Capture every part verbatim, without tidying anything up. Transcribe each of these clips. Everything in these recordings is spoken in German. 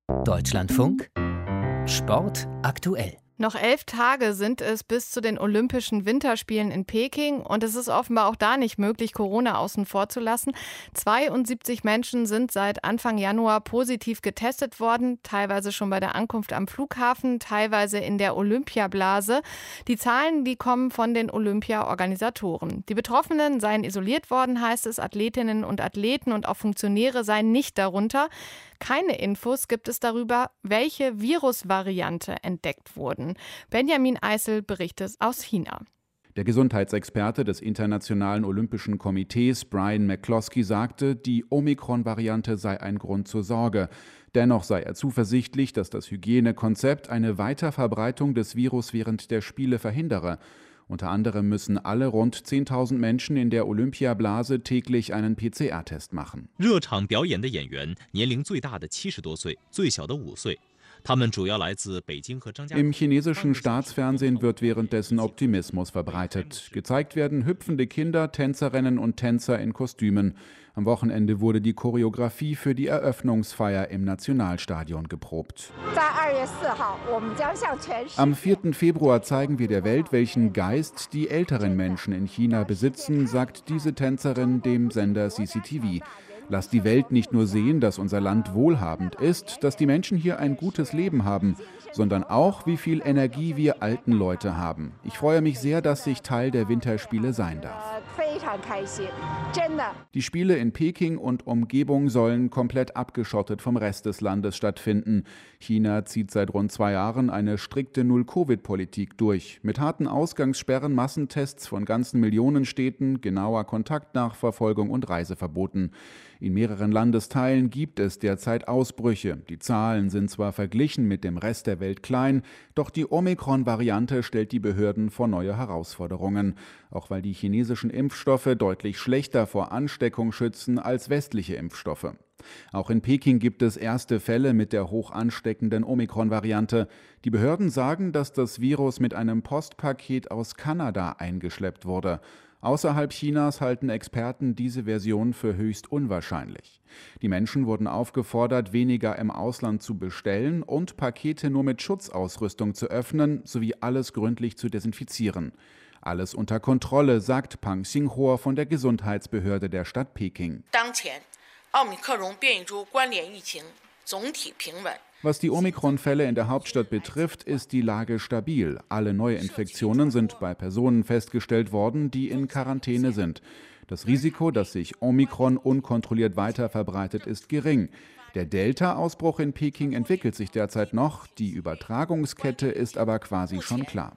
Deutschlandfunk Sport aktuell. Noch elf Tage sind es bis zu den Olympischen Winterspielen in Peking und es ist offenbar auch da nicht möglich, Corona außen vor zu lassen. zweiundsiebzig Menschen sind seit Anfang Januar positiv getestet worden, teilweise schon bei der Ankunft am Flughafen, teilweise in der Olympiablase. Die Zahlen, die kommen von den Olympia-Organisatoren. Die Betroffenen seien isoliert worden, heißt es, Athletinnen und Athleten und auch Funktionäre seien nicht darunter. Keine Infos gibt es darüber, welche Virusvariante entdeckt wurden. Benjamin Eisel berichtet aus China. Der Gesundheitsexperte des Internationalen Olympischen Komitees, Brian McCloskey, sagte, die Omikron-Variante sei ein Grund zur Sorge. Dennoch sei er zuversichtlich, dass das Hygienekonzept eine Weiterverbreitung des Virus während der Spiele verhindere. Unter anderem müssen alle rund zehntausend Menschen in der Olympiablase täglich einen P C R-Test machen. Im chinesischen Staatsfernsehen wird währenddessen Optimismus verbreitet. Gezeigt werden hüpfende Kinder, Tänzerinnen und Tänzer in Kostümen. Am Wochenende wurde die Choreografie für die Eröffnungsfeier im Nationalstadion geprobt. Am vierten Februar zeigen wir der Welt, welchen Geist die älteren Menschen in China besitzen, sagt diese Tänzerin dem Sender C C T V. Lass die Welt nicht nur sehen, dass unser Land wohlhabend ist, dass die Menschen hier ein gutes Leben haben, sondern auch, wie viel Energie wir alten Leute haben. Ich freue mich sehr, dass ich Teil der Winterspiele sein darf. Die Spiele in Peking und Umgebung sollen komplett abgeschottet vom Rest des Landes stattfinden. China zieht seit rund zwei Jahren eine strikte Null-Covid-Politik durch. Mit harten Ausgangssperren, Massentests von ganzen Millionenstädten, genauer Kontaktnachverfolgung und Reiseverboten. In mehreren Landesteilen gibt es derzeit Ausbrüche. Die Zahlen sind zwar verglichen mit dem Rest der Welt klein, doch die Omikron-Variante stellt die Behörden vor neue Herausforderungen. Auch weil die chinesischen Impfstoffe deutlich schlechter vor Ansteckung schützen als westliche Impfstoffe. Auch in Peking gibt es erste Fälle mit der hoch ansteckenden Omikron-Variante. Die Behörden sagen, dass das Virus mit einem Postpaket aus Kanada eingeschleppt wurde. Außerhalb Chinas halten Experten diese Version für höchst unwahrscheinlich. Die Menschen wurden aufgefordert, weniger im Ausland zu bestellen und Pakete nur mit Schutzausrüstung zu öffnen, sowie alles gründlich zu desinfizieren. Alles unter Kontrolle, sagt Pang Xinghua von der Gesundheitsbehörde der Stadt Peking. Was die Omikron-Fälle in der Hauptstadt betrifft, ist die Lage stabil. Alle Neuinfektionen sind bei Personen festgestellt worden, die in Quarantäne sind. Das Risiko, dass sich Omikron unkontrolliert weiter verbreitet, ist gering. Der Delta-Ausbruch in Peking entwickelt sich derzeit noch, die Übertragungskette ist aber quasi schon klar.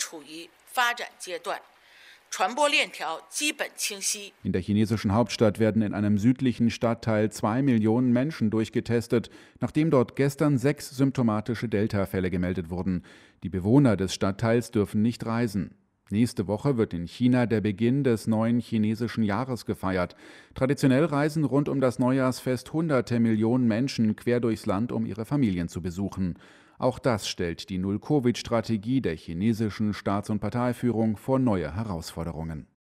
In der chinesischen Hauptstadt werden in einem südlichen Stadtteil zwei Millionen Menschen durchgetestet, nachdem dort gestern sechs symptomatische Delta-Fälle gemeldet wurden. Die Bewohner des Stadtteils dürfen nicht reisen. Nächste Woche wird in China der Beginn des neuen chinesischen Jahres gefeiert. Traditionell reisen rund um das Neujahrsfest hunderte Millionen Menschen quer durchs Land, um ihre Familien zu besuchen. Auch das stellt die Null-Covid-Strategie der chinesischen Staats- und Parteiführung vor neue Herausforderungen.